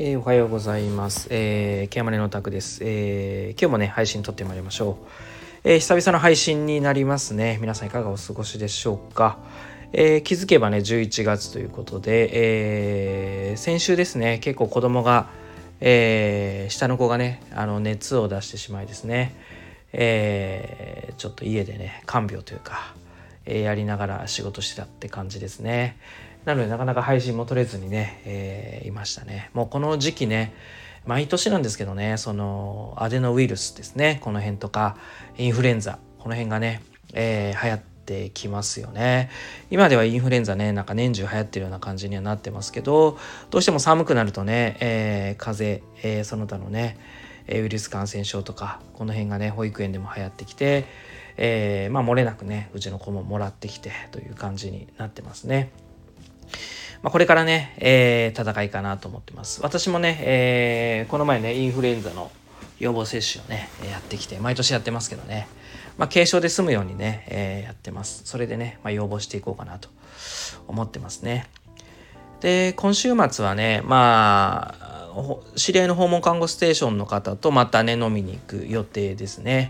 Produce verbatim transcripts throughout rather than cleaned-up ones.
えー、おはようございます。えー、ケアマネのタクです。えー、今日もね配信撮ってまいりましょう。えー、久々の配信になりますね。皆さんいかがお過ごしでしょうか。えー、気づけばねじゅういちがつということで、えー、先週ですね結構子供が、えー、下の子がねあの熱を出してしまいですね、えー、ちょっと家でね看病というか、えー、やりながら仕事してたって感じですね。なのでなかなか配信も取れずにね、えー、いましたね。もうこの時期ね毎年なんですけどね、そのアデノウイルスですね、この辺とかインフルエンザ、この辺がね、えー、流行ってきますよね。今ではインフルエンザねなんか年中流行ってるような感じにはなってますけど、どうしても寒くなるとね、えー、風邪、えー、その他のねウイルス感染症とかこの辺がね保育園でも流行ってきて、えー、まあ漏れなくねうちの子ももらってきてという感じになってますね。まあ、これからね、えー、戦いかなと思ってます。私もね、えー、この前ねインフルエンザの予防接種をねやってきて、毎年やってますけどね、まあ、軽症で済むようにね、えー、やってます。それでね、まあ、予防していこうかなと思ってますね。で今週末はねまあ知り合いの訪問看護ステーションの方とまたね飲みに行く予定ですね。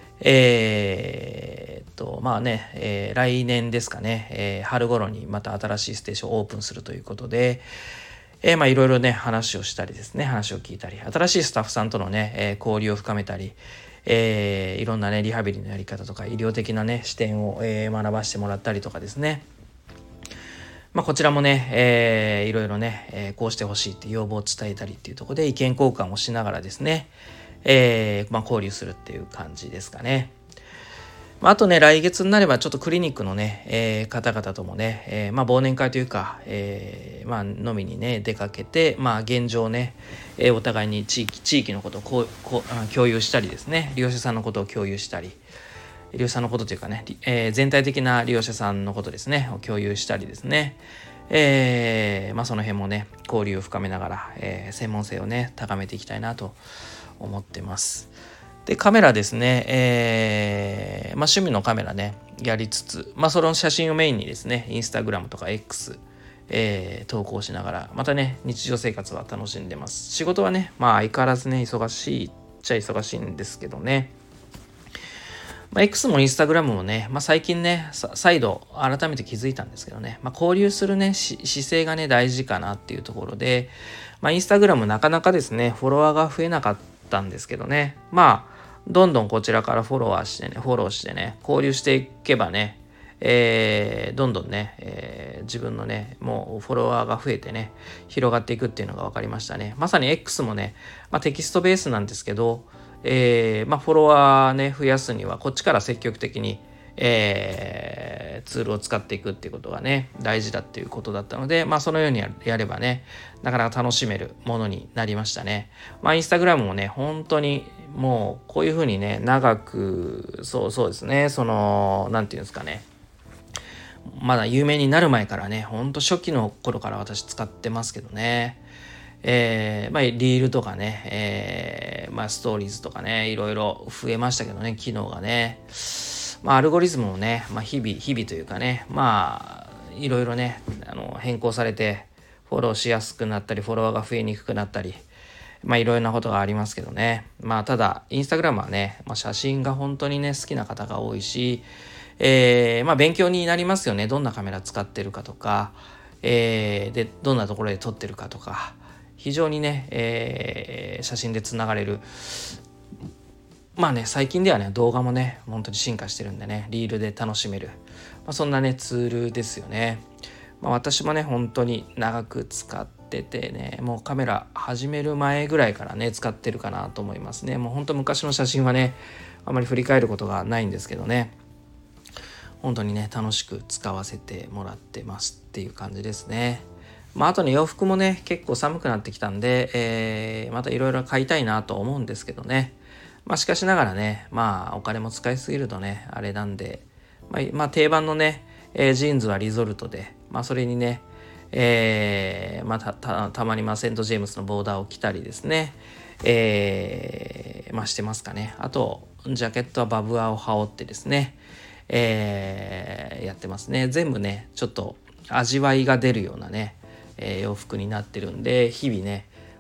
えー、っとまあね、えー、来年ですかね、えー、春頃にまた新しいステーションをオープンするということで、えー、まあいろいろね話をしたりですね、話を聞いたり、新しいスタッフさんとのね、えー、交流を深めたり、えー、いろんなねリハビリのやり方とか医療的なね視点を、えー、学ばせてもらったりとかですね、まあ、こちらもね、えー、いろいろね、えー、こうしてほしいって要望を伝えたりっていうところで意見交換をしながらですね、えーまあ、交流するっていう感じですかね。まあ、あとね来月になればちょっとクリニックのね、えー、方々ともね、えー、まあ忘年会というか、えー、まあ飲みにね出かけて、まあ現状ね、えー、お互いに地域地域のことをこうこう共有したりですね、利用者さんのことを共有したり、利用者さんのことというかね、えー、全体的な利用者さんのことですねを共有したりですね、えー、まあその辺もね交流を深めながら、えー、専門性をね高めていきたいなと思ってます。でカメラですね、えーまあ、趣味のカメラねやりつつ、まあ、その写真をメインにですねインスタグラムとか X、えー、投稿しながらまたね日常生活は楽しんでます。仕事はねまあ相変わらずね忙しいっちゃ忙しいんですけどね、まあ、X も Instagram もね、まあ、最近ね再度改めて気づいたんですけどね、まあ、交流するね姿勢がね大事かなっていうところで、まあ、Instagram なかなかですねフォロワーが増えなかったんですけどね、まあどんどんこちらからフォロワーしてねフォローしてね交流していけばね、えー、どんどんね、えー、自分のねもうフォロワーが増えてね広がっていくっていうのが分かりましたね。まさに X もね、まあ、テキストベースなんですけど、えーまあ、フォロワーね増やすにはこっちから積極的に、えー、ツールを使っていくっていうことがね大事だっていうことだったので、まあそのようにやればねなかなか楽しめるものになりましたね。まあインスタグラムもね本当にもうこういうふうにね長くそうそうですねそのなんていうんですかね、まだ有名になる前からねほんと初期の頃から私使ってますけどね、えー、まあリールとかね、えー、まあストーリーズとかねいろいろ増えましたけどね機能がね、まあアルゴリズムもね、まあ、日々日々というかねまあいろいろねあの変更されてフォローしやすくなったりフォロワーが増えにくくなったり、まあいろいろなことがありますけどね。まあただインスタグラムはね、まあ、写真が本当にね好きな方が多いし、えー、まあ勉強になりますよね。どんなカメラ使ってるかとか、えー、でどんなところで撮ってるかとか、非常にね、えー、写真でつながれる。まあね最近ではね動画もね本当に進化してるんでねリールで楽しめる、まあ、そんなねツールですよね。まあ、私もね本当に長く使っててねもうカメラ始める前ぐらいからね使ってるかなと思いますね。もう本当昔の写真はねあまり振り返ることがないんですけどね、本当にね楽しく使わせてもらってますっていう感じですね。まああとね洋服もね結構寒くなってきたんで、えー、またいろいろ買いたいなと思うんですけどね、まあしかしながらねまあお金も使いすぎるとねあれなんで、まあ、まあ定番のね、えー、ジーンズはリゾルトで、まあそれにね、えー、まあ た, た, たまにまあセントジェームスのボーダーを着たりですね、えー、まあしてますかね。あとジャケットはバブアーを羽織ってですね、えー、やってますね。全部ねちょっと味わいが出るようなね、えー、洋服になってるんで日々ね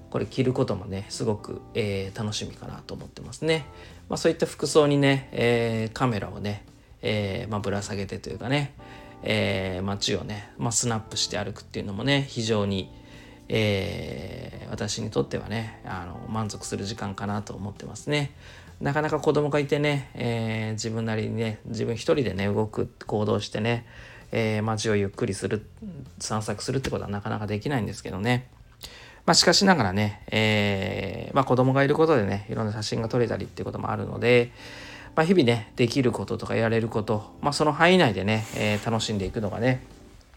これ着ることもねすごく、えー、楽しみかなと思ってますね。まあ、そういった服装にね、えー、カメラをね、えーまあ、ぶら下げてというかね、えー、街をね、まあ、スナップして歩くっていうのもね非常に、えー、私にとってはねあの満足する時間かなと思ってますね。なかなか子供がいてね、えー、自分なりにね自分一人でね動く行動してね、えー、街をゆっくりする散策するってことはなかなかできないんですけどね。まあ、しかしながらね、えーまあ、子供がいることでねいろんな写真が撮れたりっていうこともあるので、まあ、日々ねできることとかやれること、まあ、その範囲内でね、えー、楽しんでいくのがね、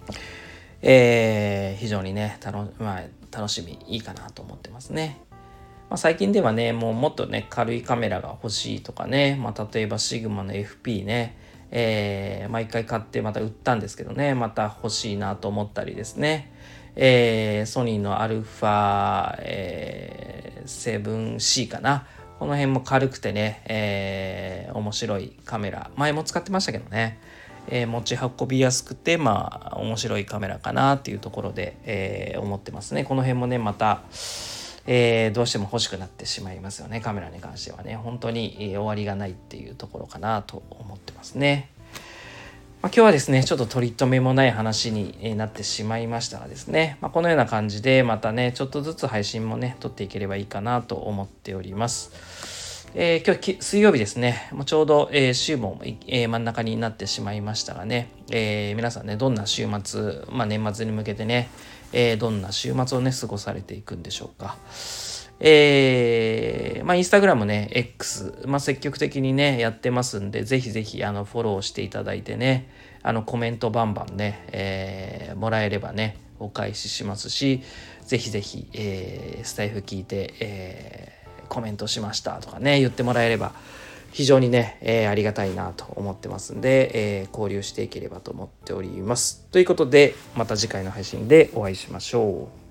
えー、非常にねたの、まあ、楽しみいいかなと思ってますね。まあ、最近ではねもうもっとね軽いカメラが欲しいとかね、まあ、例えばシグマの エフピー ね、えー、毎回買ってまた売ったんですけどねまた欲しいなと思ったりですね、えー、ソニーのアルファ、えー、セブンシー かな、この辺も軽くてね、えー、面白いカメラ、前も使ってましたけどね、えー、持ち運びやすくてまあ面白いカメラかなっていうところで、えー、思ってますね。この辺もねまたえー、どうしても欲しくなってしまいますよね。カメラに関してはね本当に、えー、終わりがないっていうところかなと思ってますね。まあ、今日はですねちょっと取り留めもない話になってしまいましたがですね、まあ、このような感じでまたねちょっとずつ配信もね撮っていければいいかなと思っております。えー、今日水曜日ですねもうちょうど、えー、週も、えー、真ん中になってしまいましたがね、えー、皆さんねどんな週末、まあ、年末に向けてね、えー、どんな週末をね過ごされていくんでしょうか。えー、まあインスタグラムね X、まあ、積極的にねやってますんでぜひぜひあのフォローしていただいてねあのコメントバンバンね、えー、もらえればねお返ししますし、ぜひぜひ、えー、スタイフ聞いて、えー、コメントしましたとかね言ってもらえれば非常にね、えー、ありがたいなと思ってますんで、えー、交流していければと思っております。ということでまた次回の配信でお会いしましょう。